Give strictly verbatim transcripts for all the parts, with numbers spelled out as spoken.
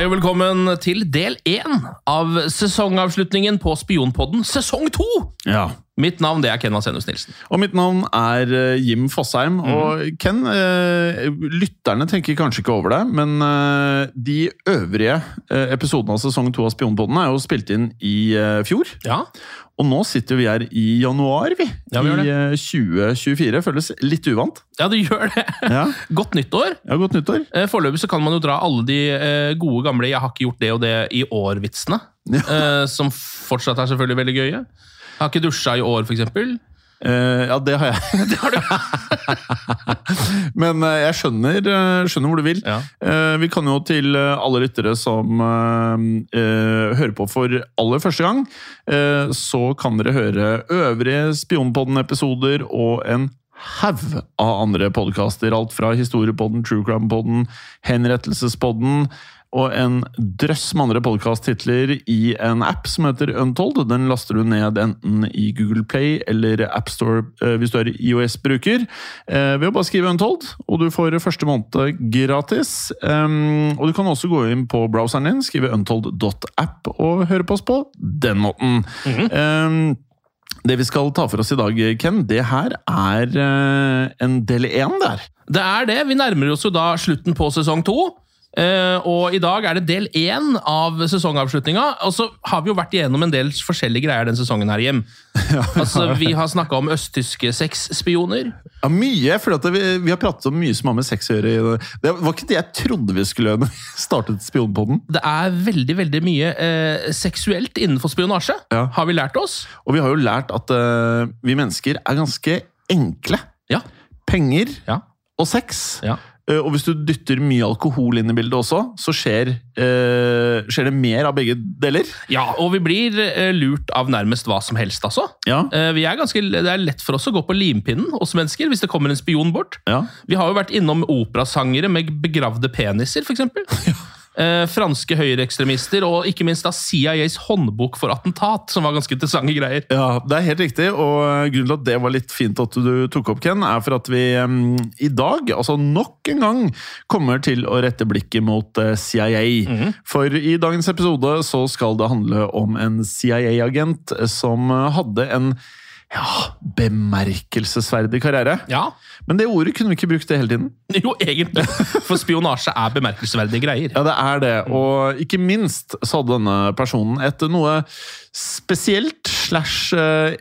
Hei og velkommen til del én av sesongavslutningen på Spionpodden, sesong to! Ja. Mitt navn det er Ken Vasenius Nilsen. Og mitt navn er Jim Fosheim. Mm. Og Ken, eh, lytterne tenker kanskje ikke over det, men eh, de øvrige eh, episodene av sesong to av Spionpodden er jo spilt inn i eh, fjor. Ja. Og nå sitter vi her i januar, vi. Ja, vi gjør det. I eh, tjue tjuefire. Føles litt uvant. Ja, det gjør det. Ja. Godt nyttår. Ja, godt nyttår. Eh, Foreløpig så kan man jo dra alle de eh, gode gamle «jeg har ikke gjort det og det i år»-vitsene, Ja. eh, som fortsatt er selvfølgelig veldig gøye. Jeg har ikke dusja i år, for eksempel. Eh, ja, det har jeg. Det har du. Men eh, jeg skjønner, eh, skjønner hvor du vil. Ja. Eh, vi kan jo til eh, alle lyttere som eh, eh, hører på for aller første gang, eh, så kan dere høre øvrige Spionpodden-episoder og en haug av andre podcaster. Alt fra Historiepodden, True Crime-podden, Henrettelsespodden og en drøss med andre podcast-titler i en app som heter Untold. Den laster du ned enten i Google Play eller App Store eh, hvis du er iOS-bruker. Eh, ved å bare skrive Untold, og du får første måned gratis. Um, og du kan også gå inn på browseren din, skrive untold dot app og høre på oss på den måten. Mm-hmm. um, Det vi skal ta for oss i dag, Ken, det her er uh, en del én der. Det er det. Vi nærmer oss jo da slutten på sesong to. Uh, og i dag er det del én av sesongavslutninga, og så har vi jo vært igjennom en del forskjellige greier den sesongen her hjem. Ja, altså, vi har snakket om østtyske sexspioner. Ja, mye, for at vi, vi har pratet om mye som har med sex å gjøre. Det var ikke det jeg trodde vi skulle når vi startet Spionpodden. Det er veldig, veldig mye uh, seksuelt innenfor spionasje, ja. Har vi lært oss. Og vi har jo lært at uh, vi mennesker er ganske enkle. Ja. Penger ja. Og sex. Ja. Og hvis du dytter mye alkohol inn i bildet også, så skjer, eh, skjer det mer av begge deler. Ja, og vi blir eh, lurt av nærmest hva som helst, altså. Ja. Eh, vi er ganske, det er lett for oss å gå på limpinnen, oss mennesker, hvis det kommer en spion bort. Ja. Vi har jo vært innom operasangere med begravde peniser, for eksempel. Ja. Eh, franske høyreekstremister, og ikke minst da C I A's håndbok for attentat, som var ganske interessante greier. Ja, det er helt riktig, og grunnen til at det var litt fint at du tok opp, Ken, er for at vi um, i dag, altså nok en gang, kommer til å rette blikket mot uh, C I A. Mm-hmm. For i dagens episode så skal det handle om en C I A-agent som hadde en ja, bemerkelsesverdig karriere. Ja. Men det ordet kunne vi ikke brukt det hele tiden. Jo, egentlig. For spionasje er bemerkelsesverdige greier. Ja, det er det. Og ikke minst så hadde denne personen et noe spesielt slash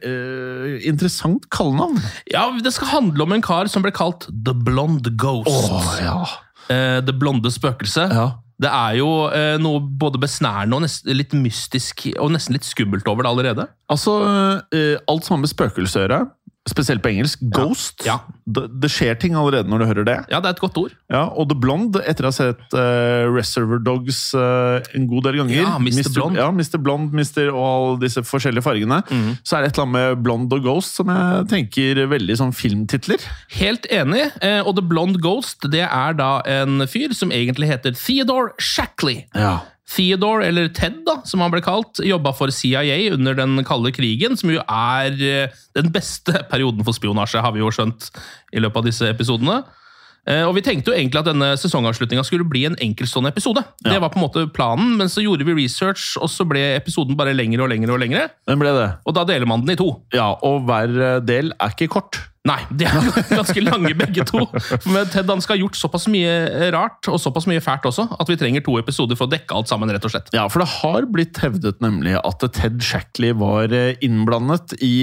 uh, interessant kallenavn. Ja, det skal handle om en kar som ble kalt The Blonde Ghost. Åh, ja. Uh, det blonde spøkelse. Ja. Det er jo eh, noe både besnærende og nesten litt mystisk og nesten litt skummelt over det allerede. Altså, eh, alt som har med spøkelse å gjøre, spesielt på engelsk, ghost, ja. Ja. Det, det skjer ting allerede når du hører det. Ja, det er et godt ord. Ja, og The Blonde, etter å ha sett uh, Reservoir Dogs uh, en god del ganger. Ja, mister Blonde. Ja, mister Blonde, mister og alle disse forskjellige fargene. Mm. Så er det et eller annet med Blonde og Ghost som jeg tenker veldig sånn filmtitler. Helt enig, eh, og The Blonde Ghost, det er da en fyr som egentlig heter Theodore Shackley. Ja. Theodore, eller Ted da, som han ble kalt, jobbet for C I A under den kalde krigen, som jo er den beste perioden for spionasje, har vi jo skjønt i løpet av disse episodene. Og vi tenkte jo egentlig at denne sesongavslutningen skulle bli en enkeltstående episode. Ja. Det var på en måte planen, men så gjorde vi research, og så ble episoden bare lengre og lengre og lengre. Den ble det. Og da deler man den i to. Ja, og hver del er ikke kort. Nei, de er ganske lange begge to. Men Ted han skal ha gjort såpass mye rart, og såpass mye fælt også, at vi trenger to episoder for å dekke alt sammen, rett og slett. Ja, for det har blitt hevdet nemlig at Ted Shackley var innblandet i...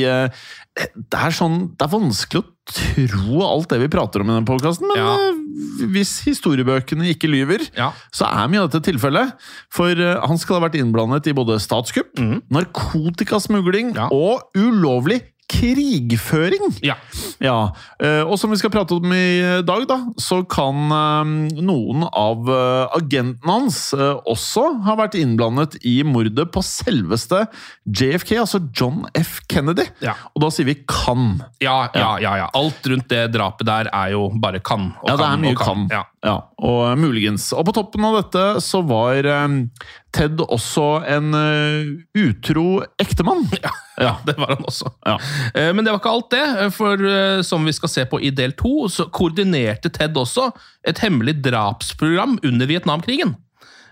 Det er sånn, det er vanskelig å tro alt det vi prater om i denne podcasten, men ja. Hvis historiebøkene ikke lyver, ja. Så er mye av dette tilfellet. For han skal ha vært innblandet i både statskupp, mm. narkotikasmugling ja. Og ulovlig krigføring. Ja. Ja. Og som vi skal prate om i dag, da, så kan noen av agentene hans også ha vært innblandet i mordet på selveste J F K, altså John F. Kennedy. Ja. Og da sier vi kan. Ja, ja, ja, ja. Alt rundt det drapet der er jo bare kan. Og ja, det er mye kan. kan. Ja. Ja, og muligens. Og på toppen av dette så var um, Ted også en uh, utro ektemann. Ja, ja, det var han også. Ja. Uh, men det var ikke alt det, for uh, som vi skal se på i del to, så koordinerte Ted også et hemmelig drapsprogram under Vietnamkrigen.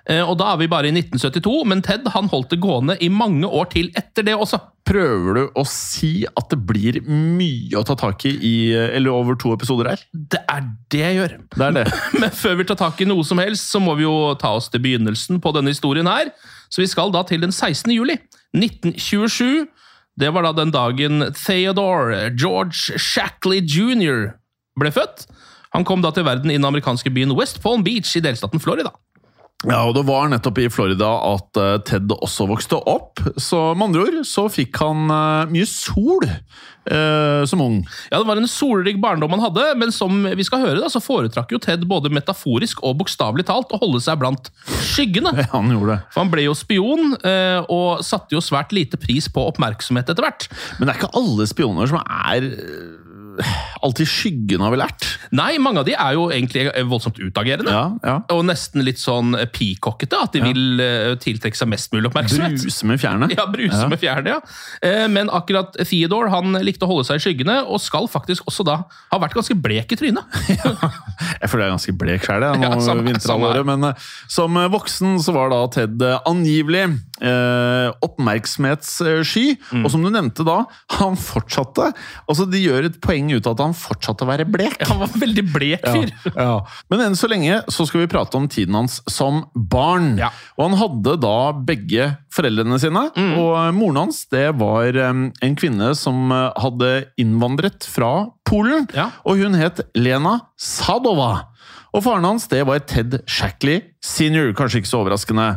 Og da er vi bare i nitten syttito, men Ted han holdt det gående i mange år til etter det også. Prøver du å si at det blir mye å ta tak i, i eller over to episoder her? Det er det jeg gjør. Det er det. Men før vi tar tak i noe som helst, så må vi jo ta oss til begynnelsen på denne historien her. Så vi skal da til den sekstende juli nitten tjuesju. Det var da den dagen Theodore George Shackley junior ble født. Han kom da til verden i den amerikanske byen West Palm Beach i delstaten Florida. Ja, og det var nettopp i Florida at uh, Ted også vokste opp, så med andre ord så fikk han uh, mye sol uh, som ung. Ja, det var en solrik barndom han hadde, men som vi skal høre da, så foretrakk jo Ted både metaforisk og bokstavelig talt å holde seg blant skyggene. Ja, han gjorde det. For han ble jo spion, uh, og satte jo svært lite pris på oppmerksomhet etter hvert. Men det er ikke alle spioner som er... alltid skyggen har vi lært. Nei, mange av de er jo egentlig voldsomt utagerende. Ja, ja. Og nesten litt sånn peacockete, at de ja. vil uh, tiltrekke seg mest mulig oppmerksomhet. Bruse med fjerne. Ja, bruse ja. med fjerne, ja. Uh, men akkurat Theodore, han likte å holde seg i skyggene, og skal faktisk også da ha vært ganske blek i trynet. Ja, jeg føler jeg er ganske blek selv, det, nå ja, vinterhalvåret, men uh, som voksen så var da Ted uh, angivelig uh, oppmerksomhetssky, mm. og som du nevnte da, han fortsatte, altså de gjør et poeng ut av at han fortsatte å være blek. Ja, han var veldig blek fyr. Ja, ja. Men enn så lenge så skal vi prate om tiden hans som barn. Ja. Og han hadde da begge foreldrene sine, mm. og moren hans det var en kvinne som hadde innvandret fra Polen, ja. og hun het Lena Sadova. Og faren hans det var Ted Shackley senior, kanskje ikke så overraskende.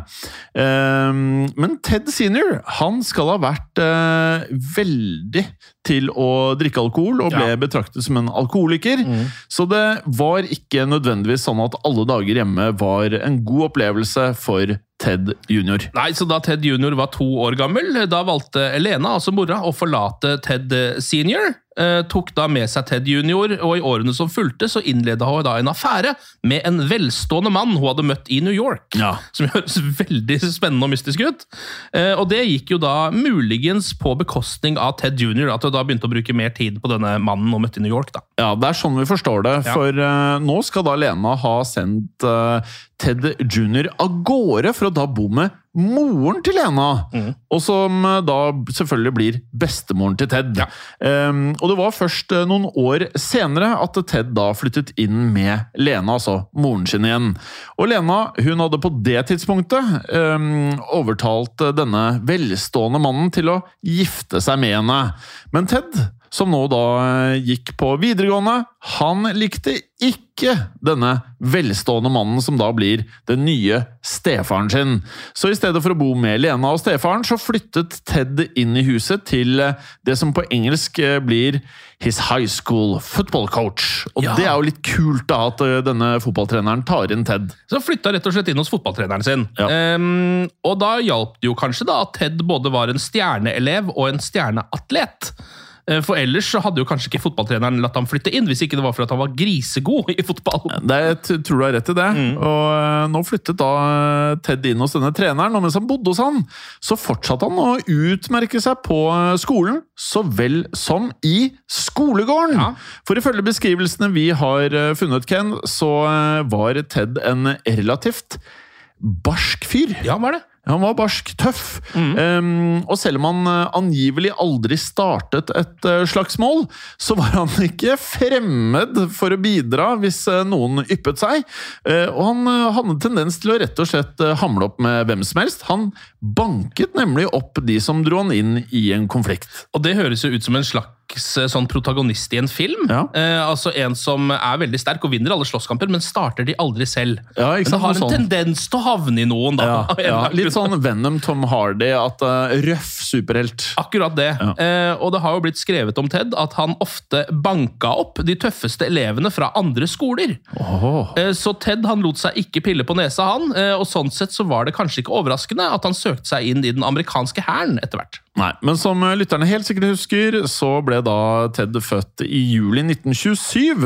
Men Ted senior, han skal ha vært veldig til å drikke alkohol, og ble ja. betraktet som en alkoholiker. Mm. Så det var ikke nødvendigvis sånn at alle dager hjemme var en god opplevelse for Ted junior. Nei, så da Ted junior var to år gammel, da valgte Elena, altså mora, å forlate Ted senior. Eh, tok da med seg Ted junior, og i årene som fulgte så innledet hun da en affære med en velstående mann hun hadde møtt i New York, ja. som høres veldig spennende og mystisk ut. Eh, og det gikk jo da muligens på bekostning av Ted junior, at hun da begynte å bruke mer tid på denne mannen hun møtte i New York da. Ja, det er sånn vi forstår det, ja. for uh, nå skal da Lena ha sendt uh, Ted junior av gårde for å da bo med moren til Lena, mm. og som da selvfølgelig blir bestemoren til Ted. Ja. Um, og det var først noen år senere at Ted da flyttet inn med Lena, altså moren sin igjen. Og Lena, hun hadde på det tidspunktet um, overtalt denne velstående mannen til å gifte seg med henne. Men Ted, som nå da gikk på videregående, han likte ikke denne velstående mannen som da blir den nye stefaren sin. Så i stedet for å bo med Lena og stefaren, så flyttet Ted inn i huset til det som på engelsk blir his high school football coach. Og ja. det er jo litt kult da, at denne fotballtreneren tar inn Ted. Så flyttet rett og slett inn hos fotballtreneren sin. Ja. Um, og da hjalp det jo kanskje da at Ted både var en stjerneelev og en stjerneatlet. For ellers så hadde jo kanskje ikke fotballtreneren latt ham flytte inn, hvis ikke det var for at han var grisegod i fotball. Det er, jeg tror du har rett i det. Mm. Og nå flyttet da Ted inn hos denne treneren, og mens han bodde hos han, så fortsatte han å utmerke seg på skolen, så vel som i skolegården. Ja. For ifølge beskrivelsene vi har funnet, Ken, så var Ted en relativt barsk fyr. Ja, var det? Han var barsk, tøff, mm. um, og selv om han uh, angivelig aldri startet et uh, slagsmål, så var han ikke fremmed for å bidra hvis uh, noen yppet seg. Uh, og han uh, hadde en tendens til å rett og slett uh, hamle opp med hvem som helst. Han banket nemlig opp de som dro han inn i en konflikt. Og det høres jo ut som en slags sånn protagonist i en film. Ja. Eh, altså en som er veldig sterk og vinner alle slåsskamper, men starter de aldri selv. Ja, men det har en sånn tendens til å havne i noen da. Ja, ja. Litt sånn Venom, Tom Hardy, at uh, røff superhelt. Akkurat det. Ja. Eh, og det har jo blitt skrevet om Ted at han ofte banka opp de tøffeste elevene fra andre skoler. Oh. Eh, så Ted han lot seg ikke pille på nesa han, eh, og sånn sett så var det kanskje ikke overraskende at han søkte seg inn i den amerikanske hæren etter hvert. Nei, men som lytterne helt sikkert husker, så ble da Ted født i juli nitten tjuesju.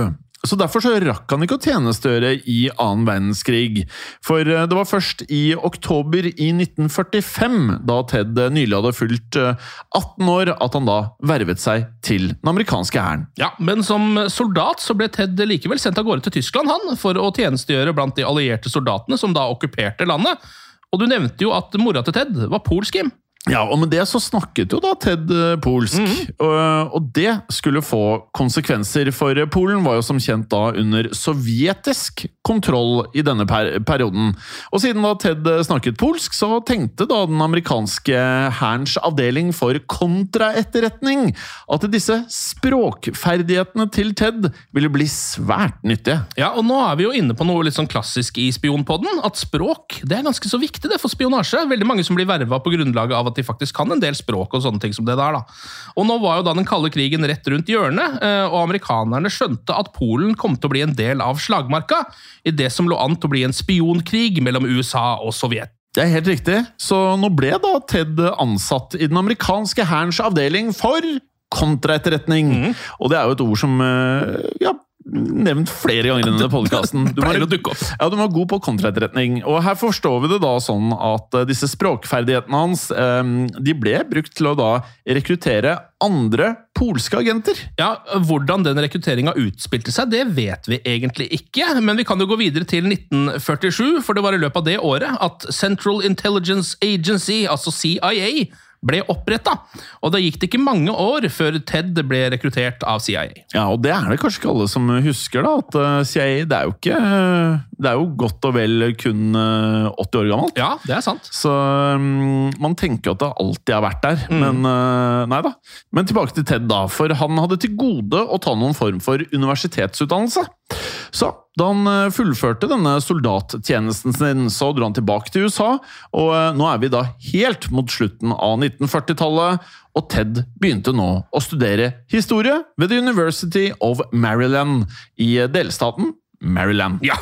så derfor så rakk han ikke å tjenestegjøre i annen verdenskrig. For det var først i oktober i nitten førtifem, da Ted nylig hadde fylt atten år, at han da vervet seg til den amerikanske hæren. Ja, men som soldat så ble Ted likevel sendt av gårde til Tyskland, han, for å tjenestegjøre blant de allierte soldatene som da okkuperte landet. Og du nevnte jo at mora til Ted var polsk, Kim. Ja, og med det så snakket jo da Ted polsk, mm. og, og det skulle få konsekvenser, for Polen var jo som kjent da under sovjetisk kontroll i denne per perioden. Og siden da Ted snakket polsk, så tenkte da den amerikanske hærens avdeling for kontraetterretning at disse språkferdighetene til Ted ville bli svært nyttige. Ja, og nå er vi jo inne på noe litt sånn klassisk i spionpodden, at språk, det er ganske så viktig det for spionasje. Veldig mange som blir vervet på grunnlaget av at de faktisk kan en del språk og sånne ting som det der da. Og nå var jo da den kalde krigen rett rundt hjørnet, og amerikanerne skjønte at Polen kom til å bli en del av slagmarka i det som lå an til å bli en spionkrig mellom U S A og Sovjet. Det er helt riktig, så nå ble da Ted ansatt i den amerikanske hærens avdeling for kontraetterretning. Mm. Og det er jo et ord som, ja, nevnt flere ganger i denne podcasten. Du må, ja, du må gå på kontraetterretning. Og her forstår vi det da sånn at disse språkferdighetene hans, de ble brukt til å da rekruttere andre polske agenter. Ja, hvordan den rekrutteringen utspilte seg, det vet vi egentlig ikke, men vi kan jo gå videre til nitten førtisju, for det var i løpet av det året at Central Intelligence Agency, altså C I A, ble opprettet. Og da gikk det ikke mange år før Ted ble rekruttert av C I A. Ja, og det er det kanskje ikke alle som husker da, at C I A, det er jo ikke, det er jo godt og vel kun åtti år gammelt. Ja, det er sant. Så um, man tenker jo at det alltid har vært der, mm. men uh, nei da. Men tilbake til Ted da, for han hadde til gode å ta noen form for universitetsutdannelse. Så da han fullførte denne soldattjenesten sin, så dro han tilbake til U S A, og nå er vi da helt mot slutten av nitten førtitallet, og Ted begynte nå å studere historie ved The University of Maryland i delstaten Maryland. Ja,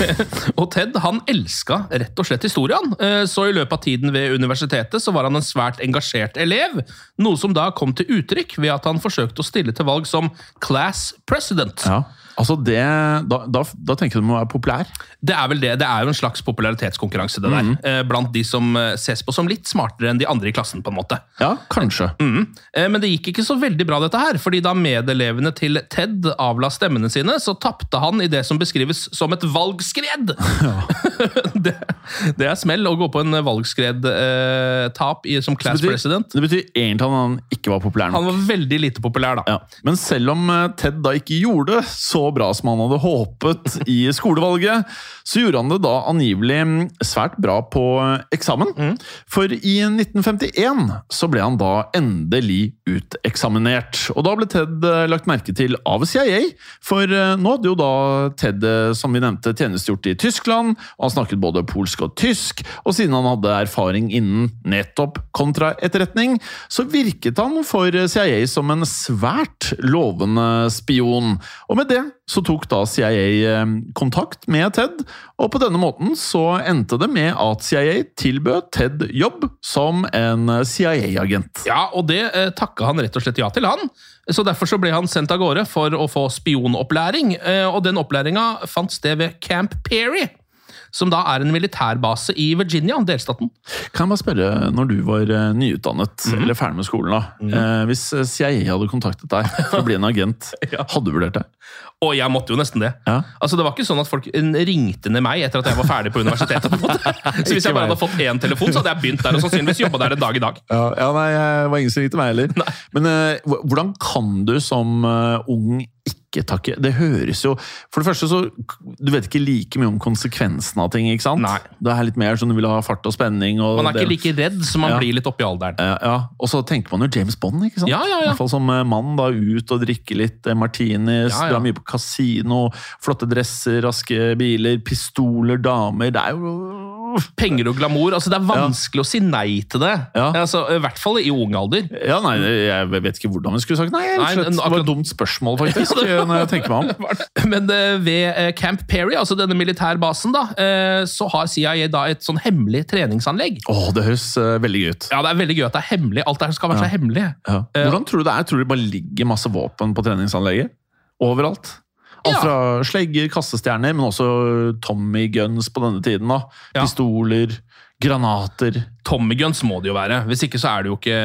og Ted han elsket rett og slett historien, så i løpet av tiden ved universitetet så var han en svært engasjert elev, noe som da kom til uttrykk ved at han forsøkte å stille til valg som class president. Ja. Altså det, da, da, da tenker du må være populær? Det er vel det. Det er jo en slags popularitetskonkurranse det der. Mm. Eh, blant de som ses på som litt smartere enn de andre i klassen, på en måte. Ja, kanskje. Mm. Eh, men det gikk ikke så veldig bra dette her, fordi da medelevene til Ted avla stemmene sine, så tappte han i det som beskrives som et valgskred. Ja. det, det er smell å gå på en valgskred-tap eh, som class det betyr, president. Det betyr egentlig at han ikke var populær nok. Han var veldig lite populær da. Ja. Men selv om Ted da ikke gjorde det, så bra som han hadde håpet i skolevalget, så gjorde han det da angivelig svært bra på eksamen. Mm. For i nitten femtien så ble han da endelig uteksaminert. Og da ble Ted lagt merke til av C I A, for nå hadde jo da Ted, som vi nevnte, tjenestegjort i Tyskland, og han snakket både polsk og tysk, og siden han hadde erfaring innen nettopp kontraetterretning, så virket han for C I A som en svært lovende spion. Og med det så tok da C I A kontakt med Ted, og på denne måten så endte det med at C I A tilbød Ted jobb som en C I A-agent. Ja, og det eh, takket han rett og slett ja til han. Så derfor så ble han sendt av gårde for å få spionopplæring, eh, og den opplæringen fant sted ved Camp Peary, som da er en militærbase i Virginia, delstaten. Kan jeg bare spørre, når du var nyutdannet, mm. eller ferdig med skolen da, mm. eh, hvis C I A hadde kontaktet deg for å bli en agent, ja. Hadde du vurdert det? Og jeg måtte jo nesten det. Ja. Altså, det var ikke sånn at folk ringte ned meg etter at jeg var ferdig på universitetet. På en måte. Så hvis jeg bare hadde fått én telefon, så hadde jeg begynt der, og sannsynligvis jobbet der en dag i dag. Ja, ja nei, jeg var ingen som ringte meg heller. Nei. Men uh, hvordan kan du som uh, ung ikke takke? Det høres jo... For det første så, du vet ikke like mye om konsekvensen av ting, ikke sant? Nei. Det er litt mer sånn du vil ha fart og spenning. Og man er det. Ikke like redd som man ja. Blir litt oppi alderen. Ja, ja, og så tenker man jo James Bond, ikke sant? Ja, ja, ja. I hvert fall som mann da, ut og drikke litt martinis, ja, ja. Dra mye på kasino, flotte dresser, raske biler, pistoler, damer, det er jo... Penger og glamour, altså det er vanskelig ja. Å si nei til det. Ja. Altså, i hvert fall i ung alder. Ja, nei, jeg vet ikke hvordan vi skulle sagt nei. nei slett, akkurat... Det var et dumt spørsmål, faktisk, når jeg tenker meg om. Men ved Camp Peary, altså denne militærbasen da, så har C I A da et sånn hemmelig treningsanlegg. Åh, det høres veldig gøy ut. Ja, det er veldig gøy at det er hemmelig. Alt det her skal være ja. Så hemmelig. Ja. Hvordan tror du det er? Tror du det bare ligger masse våpen på treningsanlegget? Overalt? Alt fra slegger, kastestjerner, men også Tommy Guns på denne tiden. Da. Ja. Pistoler, granater. Tommy Guns må det jo være. Hvis ikke så er det jo ikke...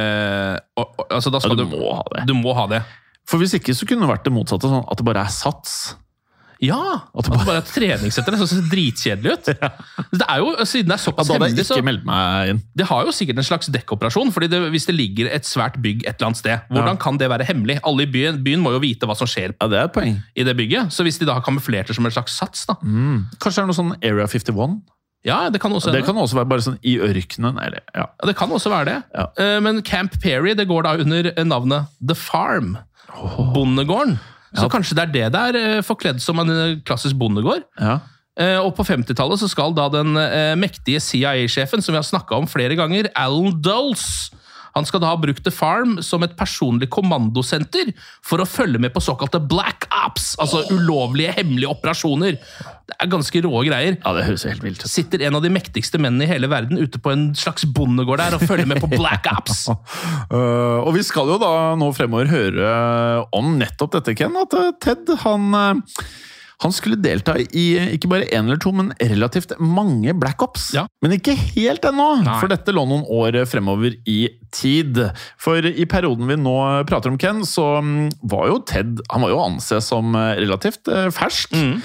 Altså, da skal ja, du, du, må ha det. du må ha det. For hvis ikke så kunne det vært det motsatte, sånn at det bare er sats. Ja, at det bare, bare er et treningssenter. Det ser dritkjedelig ut. Ja. Det er jo, siden det er såpass ja, da hadde jeg hemmelig, ikke meldt meg inn. Det har jo sikkert en slags dekkoperasjon, fordi det, hvis det ligger et svært bygg et eller annet sted, hvordan ja. kan det være hemmelig? Alle i byen, byen må jo vite hva som skjer ja, det er et poeng. I det bygget. Så hvis de da har kamuflert det som en slags sats, da. Mm. Kanskje det er noe sånn Area femtiåtte? Ja, det kan også, det kan også være bare sånn i ørkenen. Eller, ja. ja, det kan også være det. Ja. Men Camp Perry, det går da under navnet The Farm. Oh. Bondegården. Så ja. kanskje det er det der forkledd som en klassisk bondegård. Ja. Og på femtitallet så skal da den mektige C I A-sjefen, som vi har snakket om flere ganger, Alan Dulles, han skal da ha brukt The Farm som et personlig kommandosenter for å følge med på såkalte Black Ops, altså ulovlige, hemmelige operasjoner. Det er ganske råe greier. Ja, det høres helt vilt ut. Sitter en av de mektigste mennene i hele verden ute på en slags bondegård der og følger med på Black Ops. uh, og vi skal jo da nå fremover høre om nettopp dette, Ken, at Ted, han... Uh, Han skulle delta i ikke bare en eller to, men relativt mange Black Ops. Ja. Men ikke helt ennå, Nei. For dette lå noen år fremover i tid. For i perioden vi nå prater om, Ken, så var jo Ted, han var jo anses som relativt fersk. Mm.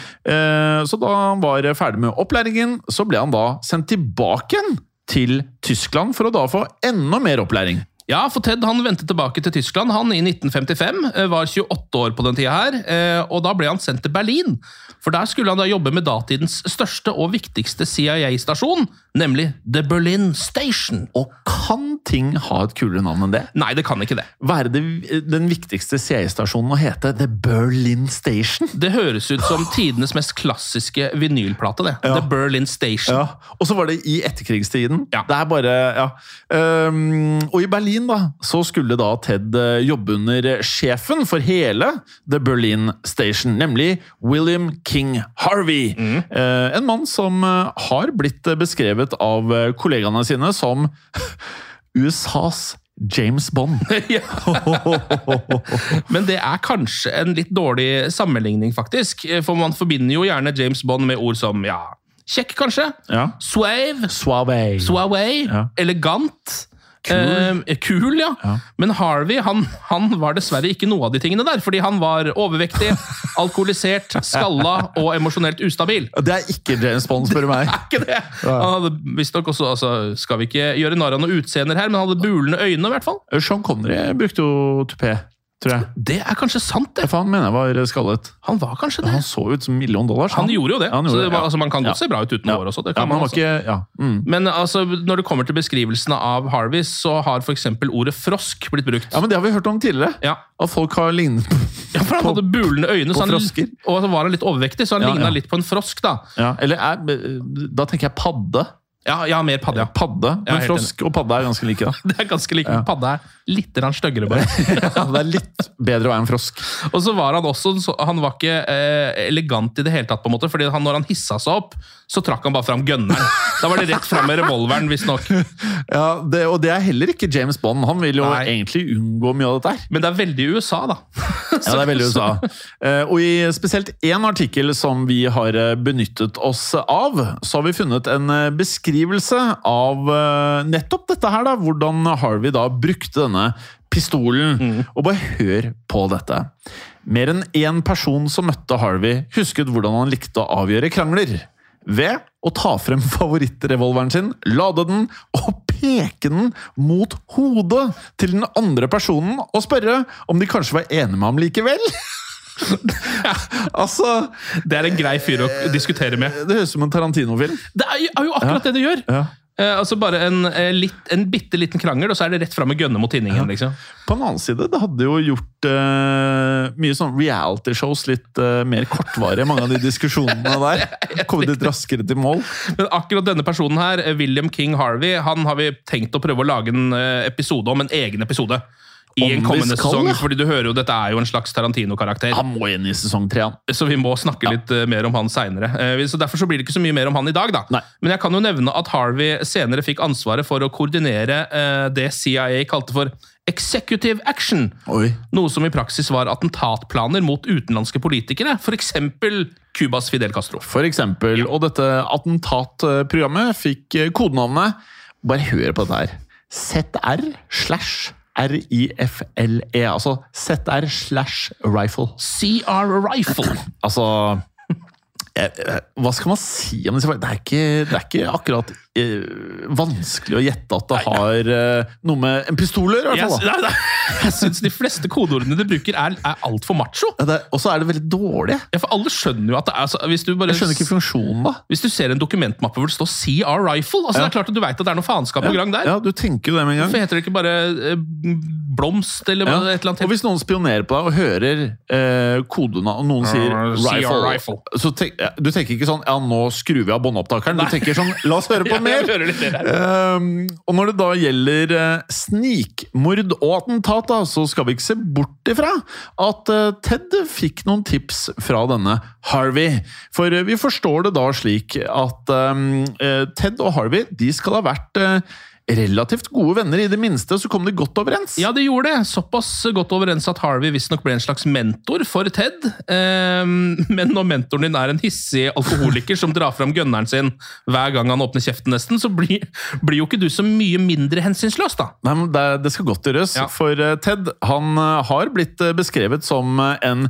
Så da han var ferdig med opplæringen, så ble han da sendt tilbake til Tyskland for å da få enda mer opplæring. Ja, for Ted han vendte tilbake til Tyskland. Han i nitten femtifem var tjueåtte år på den tida her, og da ble han sendt til Berlin. For der skulle han da jobbe med datidens største og viktigste C I A-stasjon, nemlig The Berlin Station. Og kan ting ha et kulere navn enn det? Nei, det kan ikke det. Hva er det den viktigste C I A-stasjonen å hete? The Berlin Station? Det høres ut som tidenes mest klassiske vinylplate, det. Ja. The Berlin Station. Ja. Og så var det i etterkrigstiden. Ja. Det er bare, ja. Um, og i Berlin da, så skulle da Ted jobbe under sjefen for hele The Berlin Station, nemlig William King Harvey. Mm. Uh, en mann som har blitt beskrevet av kollegaene sine som U S A's James Bond. Men det er kanskje en litt dårlig sammenligning, faktisk. For man forbinder jo gjerne James Bond med ord som, ja, kjekk kanskje, ja. Suave, Suave, Suave ja. Elegant, Cool. Eh, cool, ja. ja. Men Harvey, han, han var dessverre ikke noe av de tingene der, fordi han var overvektig, alkoholisert, skalla og emosjonelt ustabil. Det er ikke James Bond, spør du meg. Det er ikke det. Han hadde visst nok også, altså, skal vi ikke gjøre narr av noen utseender her, men han hadde bulende øyne i hvert fall. Sean Connery brukte jo tupé, tror jeg. Det er kanskje sant, det. For han mener jeg var skallet. Han var kanskje det. Han så ut som million dollars. Han, han gjorde jo det. Han så gjorde det var, ja. altså, man kan godt ja. se bra ut uten ja. hår også. Det ja, kan man var ikke, ja. mm. Men altså, når det kommer til beskrivelsene av Harvey, så har for eksempel ordet frosk blitt brukt. Ja, men det har vi hørt om tidligere. Ja. At folk har lignet på, ja, for han hadde bulende øyne, så han, og så var han litt overvektig, så han ja, lignet ja. litt på en frosk, da. Ja, eller er, da tenker jeg padde. Ja, ja, mer padde, ja. Padde, men frosk og padde er ganske like, da. Det er ganske like, men padde er litt støggere bare. Ja, det er litt bedre å være en frosk. Og så var han også, han var ikke eh, elegant i det hele tatt, på en måte, fordi han, når han hissa seg opp, så trakk han bare fram gønneren. Da var det rett fram med revolveren, visst nok. Ja, det, og det er heller ikke James Bond. Han vil jo Nei. egentlig unngå mye av dette her. Men det er veldig U S A, da. Ja, det er veldig U S A. Og i spesielt en artikkel som vi har benyttet oss av, så har vi funnet en beskrivelse av nettopp dette her, da, hvordan Harvey da brukte denne pistolen. Mm. Og bare hør på dette. Mer enn en person som møtte Harvey husket hvordan han likte å avgjøre krangler. Ved å ta frem favorittrevolveren sin, lade den og peke den mot hodet til den andre personen og spørre om de kanskje var enige med ham likevel. Ja, altså, det er en grei fyr å diskutere med. Det høres som en Tarantino-film. Det er jo akkurat ja. det det gjør. Ja. Eh, altså bare en, litt, en bitte liten krangel, og så er det rett frem med gønne mot tinningen. Ja. Liksom. På en annen side, det hadde jo gjort uh, mye sånn reality-shows litt uh, mer kortvarige, mange av de diskusjonene der. Kommet litt raskere til mål. Men akkurat denne personen her, William King Harvey, han har vi tenkt å prøve å lage en episode om, en egen episode. I en kommende skal, sesong, fordi du hører jo, dette er jo en slags Tarantino-karakter. Han må inn i sesong tre, han. Så vi må snakke ja. litt uh, mer om han senere. Uh, så derfor så blir det ikke så mye mer om han i dag, da. Nei. Men jeg kan jo nevne at Harvey senere fikk ansvaret for å koordinere uh, det C I A kalte for executive action. Oi. Noe som i praksis var attentatplaner mot utenlandske politikere, for eksempel Cubas Fidel Castro. For eksempel, og dette attentatprogrammet fikk kodenavnet, bare hør på dette her, Z R slash R I F L E, altså Z R slash rifle. C R Rifle. Altså, hva skal man si om det? Det er ikke, det er ikke akkurat eh, vanskelig å gjette at det har eh, noe med en pistol, i hvert fall. Jeg, jeg, jeg synes de fleste kodeordene du bruker er, er alt for macho. Ja, og så er det veldig dårlig. Ja, for alle skjønner jo at det er... Altså, hvis du bare, jeg skjønner ikke funksjonen da. Hvis du ser en dokumentmappe hvor det står C R Rifle, altså ja. Det er klart at du vet at det er noe faenskap på ja. gang der. Ja, du tenker jo det med en gang. Hvorfor heter det ikke bare eh, blomst eller ja. Et eller annet? Og hvis noen spionerer på deg og hører eh, kodene, og noen sier uh, rifle, rifle. Så tenk, ja, du tenker ikke sånn, ja, nå skrur vi av båndopptakeren. Du tenker sånn, la oss høre på mer. um, og når det da gjelder uh, snikmord og attentat, da, så skal vi ikke se bort ifra at uh, Ted fikk noen tips fra denne Harvey. For uh, vi forstår det da slik at um, uh, Ted og Harvey, de skal ha vært uh, relativt gode venner, i det minste så kom de godt overens. Ja, det gjorde det. Såpass godt overens at Harvey visst nok ble en slags mentor for Ted. Um, men når mentoren din er en hissig alkoholiker som drar fram gunneren sin hver gang han åpner kjeften nesten, så blir, blir jo ikke du så mye mindre hensynsløs da. Nei, men det, det skal godt gjøres, ja. For uh, Ted, han uh, har blitt uh, beskrevet som uh, en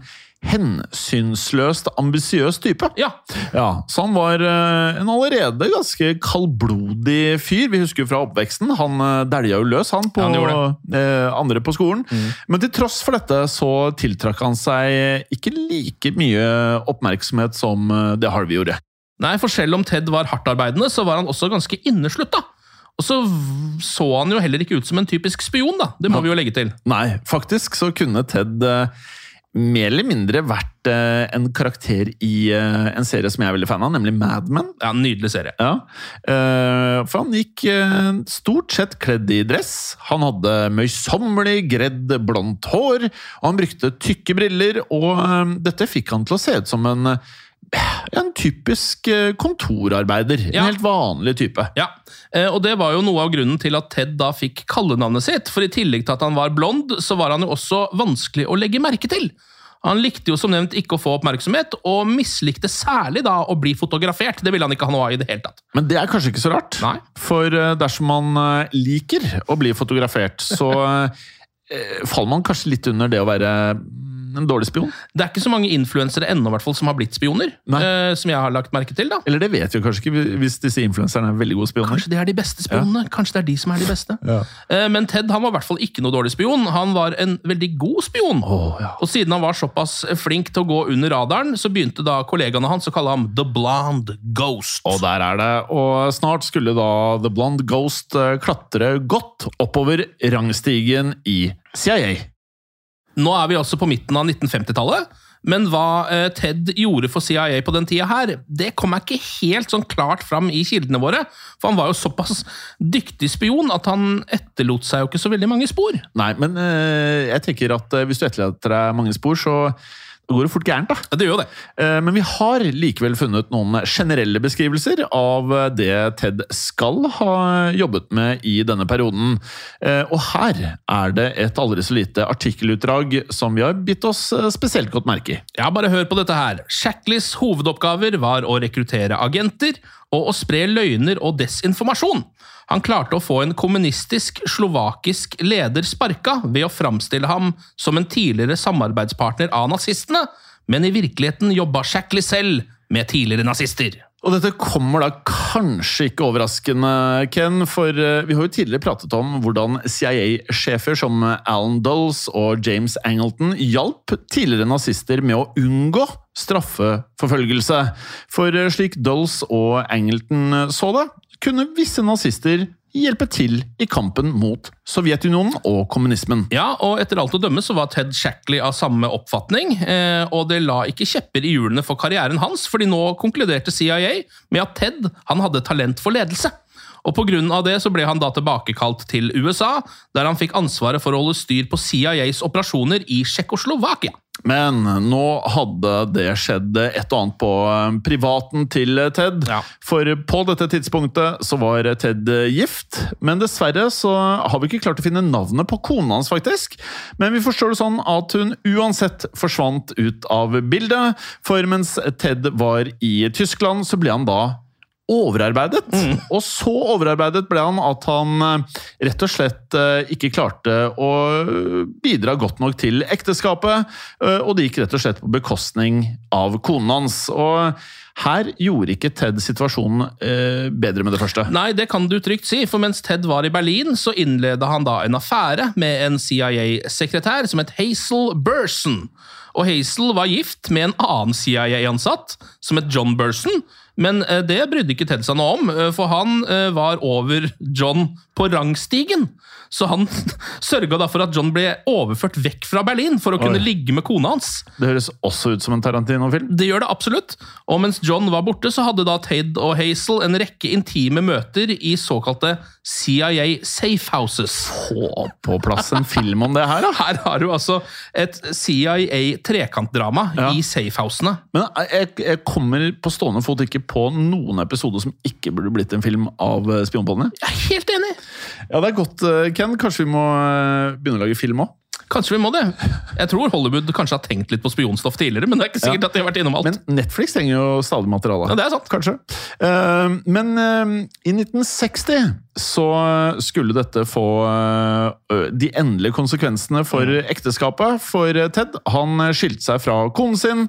hensynsløst ambisiøs type. Ja. Ja, så han var uh, en allerede ganske kaldblodig fyr. Vi husker jo fra oppveksten. Han uh, dælja jo løs, han, på ja, han uh, andre på skolen. Mm. Men til tross for dette så tiltrakk han seg ikke like mye oppmerksomhet som uh, det Harvey gjorde. Nei, for selv om Ted var hardt arbeidende, så var han også ganske inneslutt da. Og så så han jo heller ikke ut som en typisk spion da. Det må ja. Vi jo legge til. Nei, faktisk så kunne Ted... Uh, mer eller mindre vært uh, en karakter i uh, en serie som jeg er veldig fan av, nemlig Mad Men. Ja, en nydelig serie. Ja. Uh, for han gikk uh, stort sett kledd i dress. Han hadde møysommelig, gredd, blondt hår, og han brukte tykke briller, og uh, dette fikk han til å se ut som en... Uh, En typisk kontorarbeider. Ja. En helt vanlig type. Ja, og det var jo noe av grunnen til at Ted da fikk kallenavnet sitt. For i tillegg til at han var blond, så var han jo også vanskelig å legge merke til. Han likte jo som nevnt ikke å få oppmerksomhet, og mislikte særlig da å bli fotografert. Det ville han ikke ha noe av i det hele tatt. Men det er kanskje ikke så rart. Nei. For dersom man liker å bli fotografert, så faller man kanskje litt under det å være... en dårlig spion? Det er ikke så mange influensere ennå i hvert fall som har blitt spioner, eh, som jeg har lagt merke til da. Eller det vet vi kanskje ikke hvis disse influenserne er veldig gode spioner. Kanskje det er de beste spionene, ja. Kanskje det er de som er de beste. Ja. Eh, men Ted, han var i hvert fall ikke noe dårlig spion, han var en veldig god spion. Oh, ja. Og siden han var såpass flink til å gå under radaren, så begynte da kollegaene hans å kalle ham The Blonde Ghost. Og der er det, og snart skulle da The Blonde Ghost klatre godt oppover rangstigen i C I A. Nå er vi også på midten av nitten femti-tallet, men hva eh, Ted gjorde for C I A på den tida her, det kom ikke helt sånn klart fram i kildene våre, for han var jo såpass dyktig spion at han etterlot seg jo ikke så veldig mange spor. Nei, men eh, jeg tenker at eh, hvis du etterlater deg mange spor, så går det fort gærent da. Ja, det gjør det. Eh, men vi har likevel funnet noen generelle beskrivelser av det Ted skal ha jobbet med i denne perioden. Eh, og her er det et aldri så lite artikkelutdrag som vi har bitt oss spesielt godt merke i. Ja, bare hør på dette her. Shackleys hovedoppgaver var å rekruttere agenter og å spre løgner og desinformasjon. Han klarte å få en kommunistisk slovakisk leder sparka ved å framstille ham som en tidligere samarbeidspartner av nazistene, men i virkeligheten jobba Shackley selv med tidligere nazister. Og dette kommer da kanskje ikke overraskende, Ken, for vi har jo tidligere pratet om hvordan C I A-sjefer som Alan Dulles og James Angleton hjalp tidligere nazister med å unngå straffeforfølgelse. For slik Dulles og Angleton så det, kunne visse nazister hjelpe til i kampen mot Sovjetunionen og kommunismen. Ja, og etter alt å dømme så var Ted Shackley av samme oppfatning, eh, og det la ikke kjepper i hjulene for karrieren hans, fordi nå konkluderte C I A med at Ted han hadde talent for ledelse. Og på grunn av det så ble han da tilbakekalt til U S A, der han fikk ansvaret for å holde styr på C I A's operasjoner i Tsjekkoslovakia. Men nå hadde det skjedd et og annet på privaten til Ted. Ja. For på dette tidspunktet så var Ted gift, men dessverre så har vi ikke klart å finne navnet på kona hans faktisk. Men vi forstår det sånn at hun uansett forsvant ut av bildet, for mens Ted var i Tyskland så ble han da overarbeidet, mm. og så overarbeidet ble han at han rett og slett ikke klarte å bidra godt nok til ekteskapet, og det gikk rett og slett på bekostning av konen hans. Og her gjorde ikke Ted situasjonen bedre med det første. Nei, det kan du trygt si, for mens Ted var i Berlin, så innledet han da en affære med en C I A-sekretær som het Hazel Burson. Og Hazel var gift med en annen C I A-ansatt som het John Burson, men det brydde ikke Ted seg noe om, for han var over John på rangstigen. Så han sørget da for at John ble overført vekk fra Berlin for å kunne Oi. ligge med kona hans. Det høres også ut som en Tarantino-film. Det gjør det absolutt. Og mens John var borte, så hadde da Ted og Hazel en rekke intime møter i såkalte C I A safe houses. Få på plass en film om det her, da. Her har du altså et C I A-trekantdrama ja. i safe-housene. Men jeg, jeg kommer på stående fot ikke på noen episoder som ikke burde blitt en film av Spionpodene. Jeg er helt enig! Ja, det er godt, Ken. Kanskje vi må begynne å lage film også? Kanskje vi må det. Jeg tror Hollywood kanskje har tenkt litt på spionstoff tidligere, men det er ikke sikkert ja. at de har vært innom alt. Men Netflix trenger jo stadig materiale. Ja, det er sant. Kanskje. Uh, men uh, i nitten seksti så skulle dette få uh, de endelige konsekvensene for mm. ekteskapet for Ted. Han skilte seg fra konen sin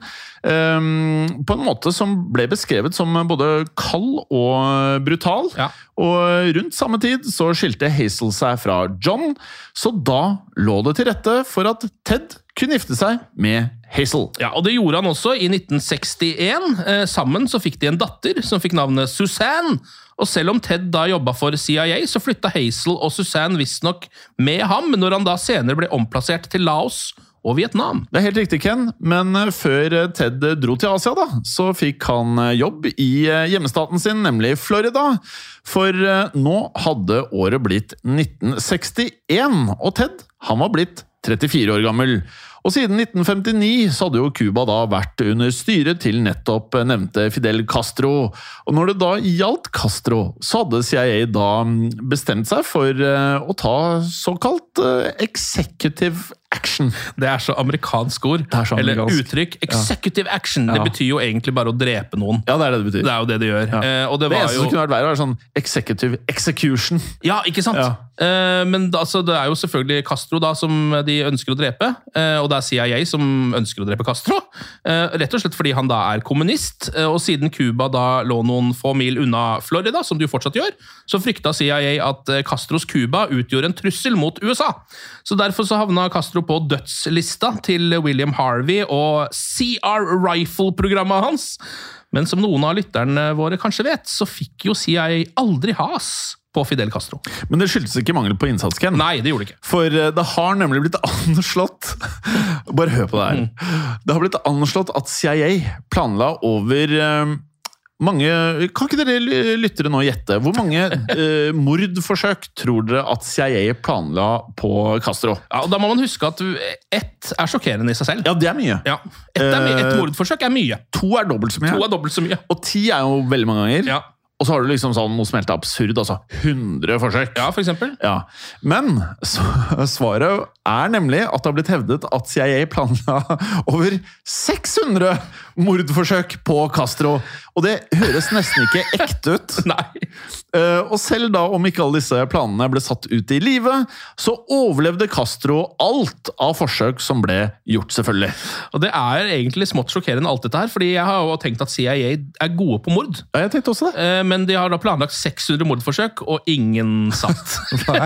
um, på en måte som ble beskrevet som både kald og brutal. Ja. Og rundt samme tid så skilte Hazel seg fra John, så da lå det til rette for at Ted kunne gifte seg med Hazel. Ja, og det gjorde han også i nitten sekstien. Eh, sammen så fikk de en datter som fikk navnet Suzanne. Og selv om Ted da jobbet for C I A, så flyttet Hazel og Suzanne visstnok med ham, når han da senere ble omplassert til Laos og Vietnam. Det er helt riktig, Ken, men før Ted dro til Asia da, så fikk han jobb i hjemmestaten sin, nemlig Florida. For nå hadde året blitt nitten sekstien, og Ted, han var blitt trettifire år gammel. Og siden nitten femtini så hadde jo Cuba da vært under styret til nettopp nevnte Fidel Castro. Og når det da gjaldt Castro, så hadde C I A da bestemt seg for å ta såkalt executive action. Det er så amerikansk ord. Så eller amerikansk. Uttrykk. Executive ja. action. Det ja. betyr jo egentlig bare å drepe noen. Ja, det er det det betyr. Det er jo det det gjør. Ja. Eh, og det, det var eneste jo... som kunne vært verre var sånn executive execution. Ja, ikke sant? Ja. Eh, men altså, det er jo selvfølgelig Castro da som de ønsker å drepe, eh, og det er C I A som ønsker å drepe Castro. Eh, rett og slett fordi han da er kommunist, eh, og siden Cuba da lå noen få mil unna Florida, som de jo fortsatt gjør, så frykta C I A at Castros Cuba utgjorde en trussel mot U S A. Så derfor så havna Castro på dødslista til William Harvey og C R Rifle-programmet hans. Men som noen av lytterne våre kanskje vet, så fikk jo C I A aldri has på Fidel Castro. Men det skyldes ikke mangel på innsats, Ken. Nei, det gjorde det ikke. For det har nemlig blitt anslått bare hør på det her. Mm. Det har blitt anslått at C I A planla over um, mange, kan ikke dere lyttere nå gjette, hvor mange uh, mordforsøk tror dere at C I A planla på Castro? Ja, og da må man huske at ett er sjokkerende i seg selv. Ja, det er mye. Ja, ett, er mye. Et mordforsøk er mye. To er dobbelt så mye. To er dobbelt så mye. Og ti er jo veldig mange ganger. Ja. Og så har du liksom sånn noe som helt absurd, altså hundre forsøk. Ja, for eksempel. Ja. Men så, svaret er nemlig at det har blitt hevdet at C I A planla over seks hundre mordforsøk på Castro. Og det høres nesten ikke ekte ut. Nei. Uh, og selv da, om ikke alle disse planene ble satt ut i livet, så overlevde Castro alt av forsøk som ble gjort, selvfølgelig. Og det er egentlig smått sjokkerende alt dette her, fordi jeg har jo tenkt at C I A er gode på mord. Ja, jeg tenkte også det. Uh, men de har da planlagt seks hundre mordforsøk, og ingen satt.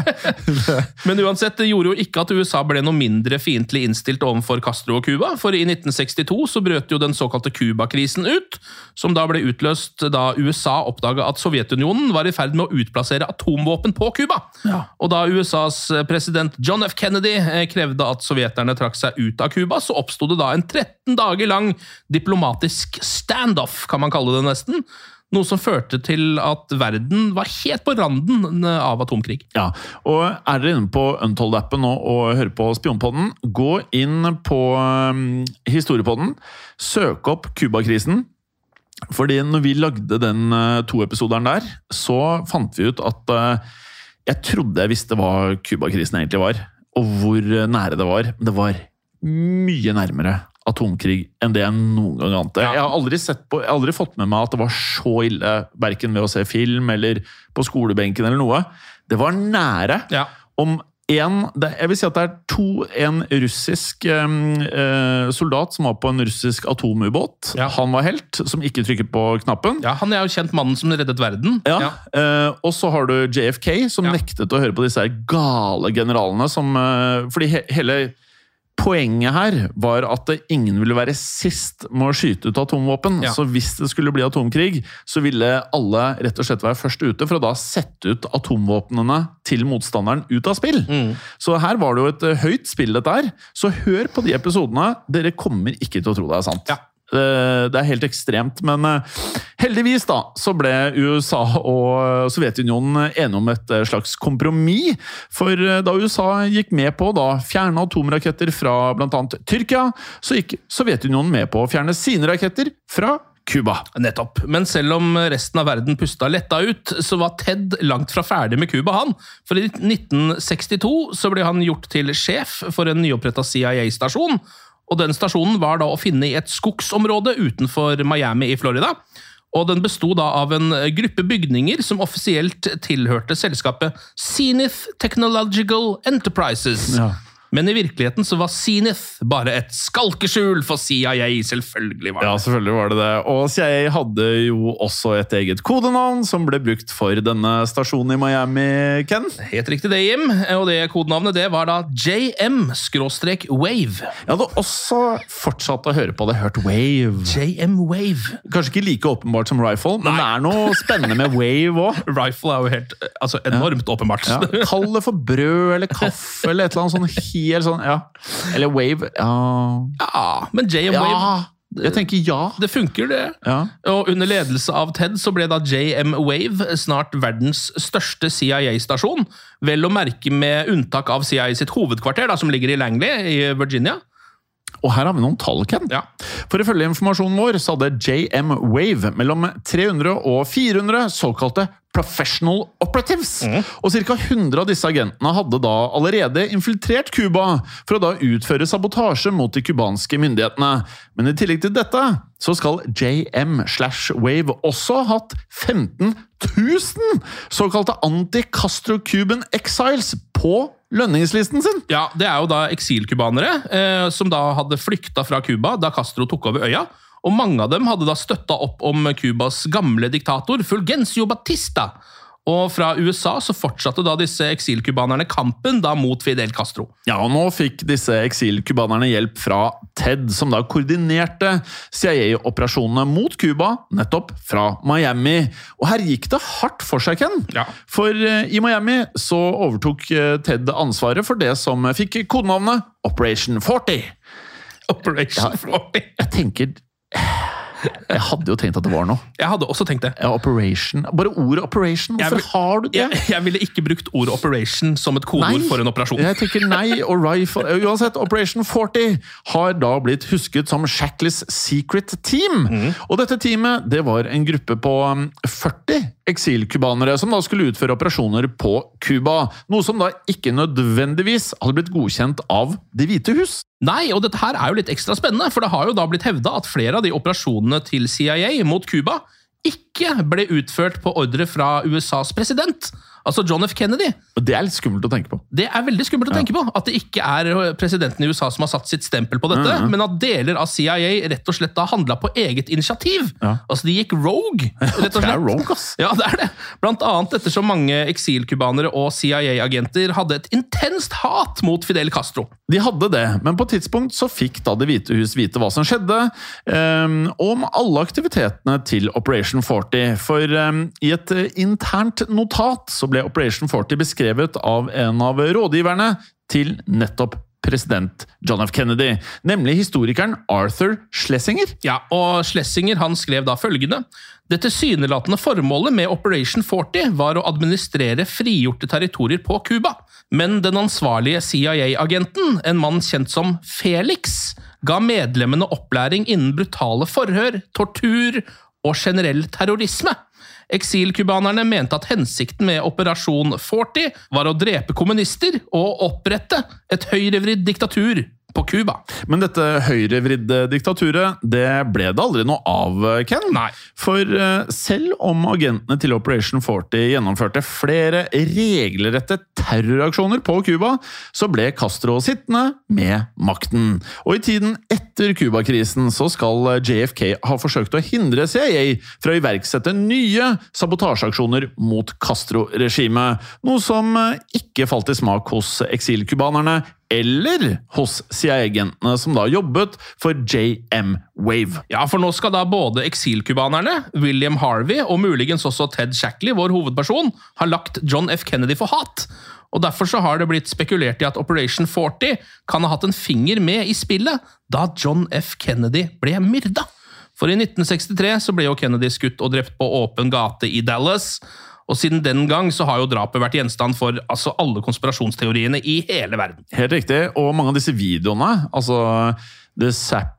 Men uansett, det gjorde jo ikke at U S A ble noe mindre fiendtlig innstilt overfor Castro og Cuba, for i nitten sekstito så brøt jo den såkalte Cuba-krisen ut, som da ble utløst da U S A oppdaget at Sovjetunionen var i ferd med å utplassere atomvåpen på Cuba. Ja. Og da U S As president John F. Kennedy krevde at sovjeterne trakk seg ut av Cuba, så oppstod det da en tretten dager lang diplomatisk standoff, kan man kalle det nesten, noe som førte til at verden var helt på randen av atomkrig. Ja, og er dere inne på Untold-appen nå og hører på Spionpodden, gå inn på um, Historiepodden, søk opp Kuba-krisen, fordi når vi lagde den uh, to episoderen der, så fant vi ut at uh, jeg trodde jeg visste hva Kuba-krisen egentlig var, og hvor nære det var. Det var mye nærmere atomkrig enn det jeg noen gang ante. Jeg har aldri, sett på, jeg har aldri fått med meg at det var så ille, hverken ved å se film eller på skolebenken eller noe. Det var nære. Ja. Om en, det, jeg vil si at det er to, en russisk eh, soldat som var på en russisk atomubåt. Ja. Han var helt, som ikke trykket på knappen. Ja, han er jo kjent mannen som reddet verden. Ja, ja. Eh, og så har du J F K, som ja. nektet å høre på disse her gale generalene, som, eh, fordi he, hele poenget her var at ingen ville være sist med å skyte ut atomvåpen. Ja. Så hvis det skulle bli atomkrig, så ville alle rett og slett være først ute for å da sette ut atomvåpnene til motstanderen ut av spill. Mm. Så her var det jo et høyt spill dette her. Så hør på de episodene. Dere kommer ikke til å tro det er sant. Ja. Det er helt ekstremt, men heldigvis da, så ble U S A og Sovjetunionen enige om et slags kompromiss, for da U S A gikk med på å fjerne atomraketter fra blant annet Tyrkia, så gikk Sovjetunionen med på å fjerne sine raketter fra Kuba. Nettopp. Men selv om resten av verden pusta letta ut, så var Ted langt fra ferdig med Kuba, han. For i nitten sekstito så ble han gjort til sjef for en nyopprettet C I A-stasjon, og den stasjonen var da å finne i et skogsområde utenfor Miami i Florida. Og den bestod da av en gruppe bygninger som offisielt tilhørte selskapet Zenith Technological Enterprises. Ja. Men i virkeligheten så var Zenith bare et skalkeskjul for C I A, selvfølgelig var det. Ja, selvfølgelig var det det. Og C I A hadde jo også et eget kodenavn som ble brukt for denne stasjonen i Miami, Ken. Helt riktig det, Jim. Og det kodenavnet det var da J M-Wave. Jeg hadde også fortsatt å høre på det, hørt Wave. J M-Wave. Kanskje ikke like åpenbart som Rifle, men Nei. Det er noe spennende med Wave også. Rifle er jo helt, altså enormt ja. åpenbart. Ja. Kall det for brød eller kaffe eller et eller annet sånn helt sånn, ja. Eller Wave, ja. Ja, men J M-Wave... Ja, jeg tenker ja. Det funker, det. Ja. Og under ledelse av Ted så ble da J M-Wave snart verdens største C I A-stasjon, vel å merke med unntak av C I A sitt hovedkvarter, da, som ligger i Langley i Virginia. Og her har vi noen tall, Ken. Ja. For ifølge informasjonen vår så hadde J M-Wave mellom tre hundre og fire hundre såkalte professional operatives. Mm. Og cirka hundre av disse agentene hadde da allerede infiltrert Kuba for å da utføre sabotasje mot de kubanske myndighetene. Men i tillegg til dette så skal J M-Wave også ha hatt femten tusen såkalte anti-Castro-Cuban exiles på lønningslisten sin. Ja, det er jo da eksilkubanere eh, som da hadde flykta fra Kuba da Castro tok over øya, og mange av dem hadde da støtta opp om Kubas gamle diktator Fulgencio Batista. Og fra U S A så fortsatte da disse eksilkubanerne kampen da mot Fidel Castro. Ja, og nå fikk disse eksilkubanerne hjelp fra Ted, som da koordinerte C I A-operasjonene mot Kuba, nettopp fra Miami. Og her gikk det hardt for seg, Ken. Ja. For i Miami så overtok Ted ansvaret for det som fikk kodenavnet Operation førti. Operation førti? Ja, jeg tenker... Jeg hadde jo tenkt at det var noe. Jeg hadde også tenkt det. Ja, Operation. Bare ordet Operation, hvorfor vil, har du det? Jeg, jeg ville ikke brukt ordet Operation som et kodeord for en operasjon. Jeg tenker nei og Rifle. Uansett, Operation førti har da blitt husket som Shackleys Secret Team. Mm. Og dette teamet, det var en gruppe på førti eksilkubanere som da skulle utføre operasjoner på Kuba. Noe som da ikke nødvendigvis hadde blitt godkjent av Det hvite hus. Nei, og dette her er jo litt ekstra spennende, for det har jo da blitt hevdet at flere av de operasjonene til C I A mot Kuba ikke ble utført på ordre fra U S As president, altså John F. Kennedy. Og det er litt skummelt å tenke på. Det er veldig skummelt å ja. tenke på, at det ikke er presidenten i U S A som har satt sitt stempel på dette, mm-hmm. men at deler av C I A rett og slett da handlet på eget initiativ. Ja. Altså, de gikk rogue, rett og slett. Det er rogue, ass. Ja, det er det. Blant annet ettersom mange eksilkubanere og C I A-agenter hadde et intenst hat mot Fidel Castro. De hadde det, men på et tidspunkt så fikk da Det hvite hus vite hva som skjedde, um, om alle aktivitetene til Operation førti. For um, i et internt notat så ble Operation førti beskrevet av en av rådgiverne til nettopp president John F. Kennedy, nemlig historikeren Arthur Schlesinger. Ja, og Schlesinger han skrev da følgende: Det tilsynelatende formålet med Operation førti var å administrere frigjorte territorier på Cuba, men den ansvarlige C I A-agenten, en mann kjent som Felix, ga medlemmene opplæring innen brutale forhør, tortur og generell terrorisme. Eksilkubanerne mente at hensikten med Operasjon førti var å drepe kommunister og opprette et høyrevridd diktatur på Cuba. Men dette høyrevridde diktaturet, det ble det aldri noe av, Ken. Nei. For selv om agentene til Operation førti gjennomførte flere regelrette terroraksjoner på Cuba, så ble Castro sittende med makten. Og i tiden etter Cuba-krisen så skal J F K ha forsøkt å hindre C I A fra å iverksette nye sabotasjeaksjoner mot Castro-regimet, noe som ikke falt i smak hos eksilkubanerne, eller hos C I A-agentene som da jobbet for J M Wave. Ja, for nå skal da både eksilkubanerne, William Harvey og muligens også Ted Shackley, vår hovedperson, ha lagt John F. Kennedy for hat. Og derfor så har det blitt spekulert i at Operation førti kan ha hatt en finger med i spillet da John F. Kennedy ble myrda. For i nitten sekstitre så ble jo Kennedy skutt og drept på åpen gate i Dallas, og siden den gang så har jo drapet vært gjenstand for altså, alle konspirasjonsteoriene i hele verden. Helt riktig, og mange av disse videoene, altså The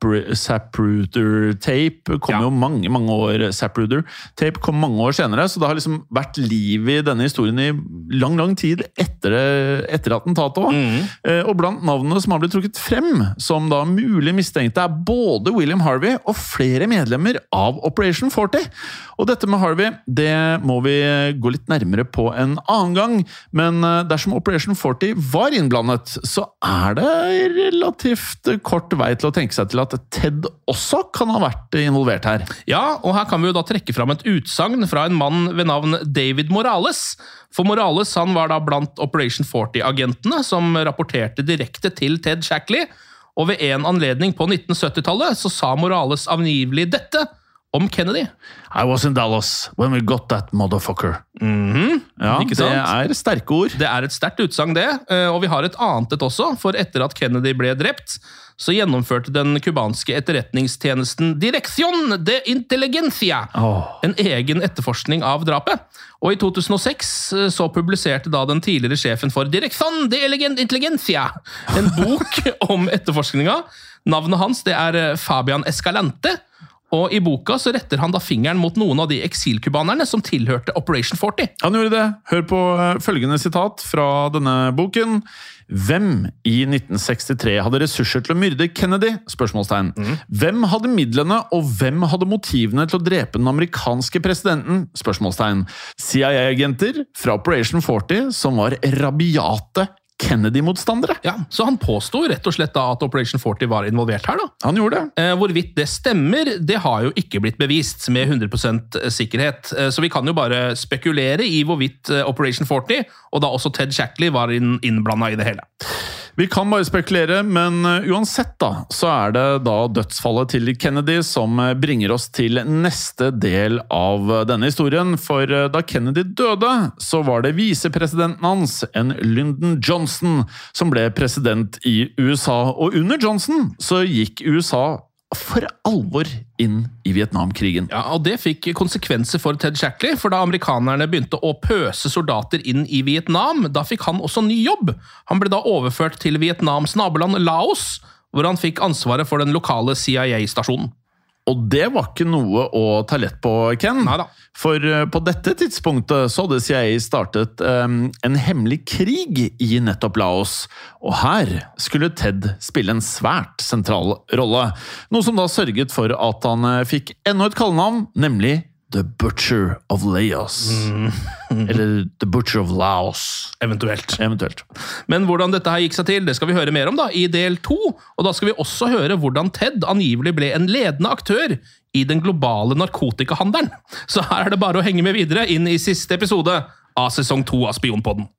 Zapruder Tape kom ja. jo mange, mange år, Zapruder Tape kom mange år senere, så det har liksom vært liv i denne historien i lang, lang tid etter, etter attentatet også. Mm. Og blant navnene som har blitt trukket frem, som da mulig mistenkte, er både William Harvey og flere medlemmer av Operation førti. Og dette med Harvey, det må vi gå litt nærmere på en annen gang, men dersom Operation førti var innblandet, så er det relativt kort vei til å tenke seg til at Ted også kan ha vært involvert her. Ja, og her kan vi jo da trekke fram et utsagn fra en mann ved navn David Morales. For Morales han var da blant Operation førti-agentene som rapporterte direkte til Ted Shackley, og ved en anledning på nitten syttitallet så sa Morales angivelig dette om Kennedy. I was in Dallas when we got that motherfucker. Mm-hmm. Ja, det er sterke ord. Det er et sterkt utsagn det, og vi har et annet et også, for etter at Kennedy ble drept, så gjennomførte den kubanske etterretningstjenesten Dirección de Inteligencia oh. en egen etterforskning av drapet. Og i to tusen og seks så publiserte da den tidligere sjefen for Dirección de Inteligencia en bok om etterforskninga. Navnet hans det er Fabian Escalante, og i boka så retter han da fingeren mot noen av de eksilkubanerne som tilhørte Operation førti. Han gjorde det. Hør på følgende sitat fra denne boken. Hvem i nitten sekstitre hadde ressurser til å myrde Kennedy? Spørsmålstegn. Mm. Hvem hadde midlene, og hvem hadde motivene til å drepe den amerikanske presidenten? Spørsmålstegn. C I A-agenter fra Operation førti som var rabiate Kennedy-motstandere. Ja, så han påstod rett og slett da at Operation førti var involvert her da. Han gjorde det. Eh, hvorvidt det stemmer, det har jo ikke blitt bevist med hundre prosent sikkerhet. Eh, så vi kan jo bare spekulere i hvorvidt Operation førti, og da også Ted Shackley var inn, innblandet i det hele. Vi kan bare spekulere, men uansett da, så er det da dødsfallet til Kennedy som bringer oss til neste del av denne historien. For da Kennedy døde, så var det visepresidenten hans, en Lyndon Johnson, som ble president i U S A. Og under Johnson så gikk U S A for alvor inn i Vietnamkrigen. Ja, og det fikk konsekvenser for Ted Shackley, for da amerikanerne begynte å pøse soldater inn i Vietnam, da fikk han også ny jobb. Han ble da overført til Vietnams naboland Laos, hvor han fikk ansvaret for den lokale C I A-stasjonen. Og det var ikke noe å ta lett på, Ken. Neida. For på dette tidspunktet så hadde C I A startet um, en hemmelig krig i nettopp Laos. Og her skulle Ted spille en svært sentral rolle. Noe som da sørget for at han fikk enda et kallenavn, nemlig The Butcher of Laos. Mm. Eller The Butcher of Laos. Eventuelt. Eventuelt. Men hvordan dette her gikk seg til, det skal vi høre mer om da, i del to. Og da skal vi også høre hvordan Ted angivelig ble en ledende aktør i den globale narkotikahandelen. Så her er det bare å henge med videre inn i siste episode av sesong to av Spionpodden.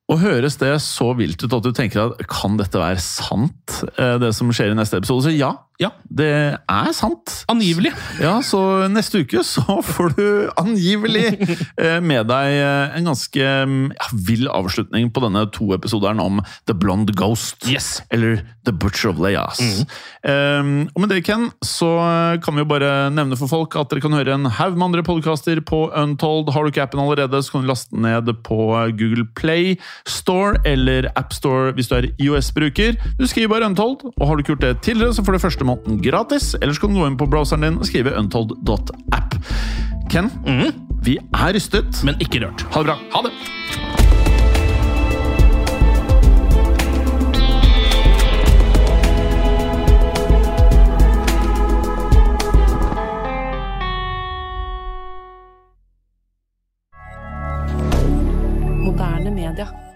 Og høres det så vilt ut at du tenker at kan dette være sant, det som skjer i neste episode? Så ja, ja. Det er sant. Angivelig. Ja, så neste uke så får du angivelig med deg en ganske ja, vill avslutning på denne to episoderen om The Blonde Ghost. Yes. Eller The Butcher of Layas. Mm. Um, og med det, Ken, så kan vi jo bare nevne for folk at dere kan høre en haug med andre podcaster på Untold. Har du ikke appen allerede, så kan du laste ned på Google Play Store eller App Store hvis du er iOS-bruker. Du skriver bare Untold, og har du ikke gjort det tidligere, så får du første måneden gratis. Ellers kan du gå inn på browseren din og skrive untold dot app. Ken, mm. vi er rystet. Men ikke rørt. Ha det bra. Ha det. Moderne media.